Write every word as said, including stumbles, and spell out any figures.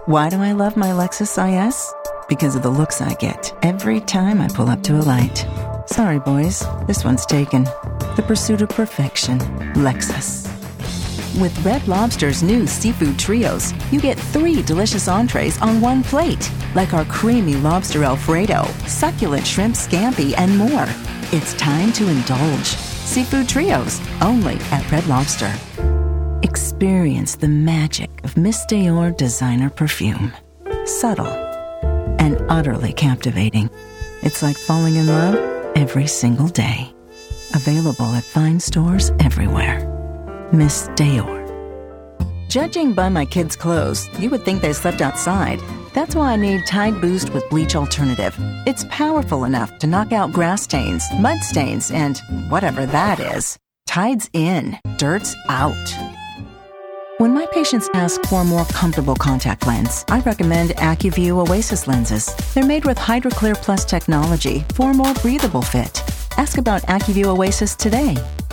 Why do I love my Lexus I S? Because of the looks I get every time I pull up to a light. Sorry, boys, this one's taken. The pursuit of perfection. Lexus. With Red Lobster's new seafood trios, you get three delicious entrees on one plate, like our creamy lobster Alfredo, succulent shrimp scampi, and more. It's time to indulge. Seafood trios, only at Red Lobster. Experience the magic of Miss Dior designer perfume. Subtle and utterly captivating. It's like falling in love every single day. Available at fine stores everywhere. Miss Dior. Judging by my kids' clothes, you would think they slept outside. That's why I need Tide Boost with Bleach Alternative. It's powerful enough to knock out grass stains, mud stains, and whatever that is. Tide's in, dirt's out. When my patients ask for a more comfortable contact lens, I recommend AccuView Oasis lenses. They're made with HydroClear Plus technology for a more breathable fit. Ask about AccuView Oasis today.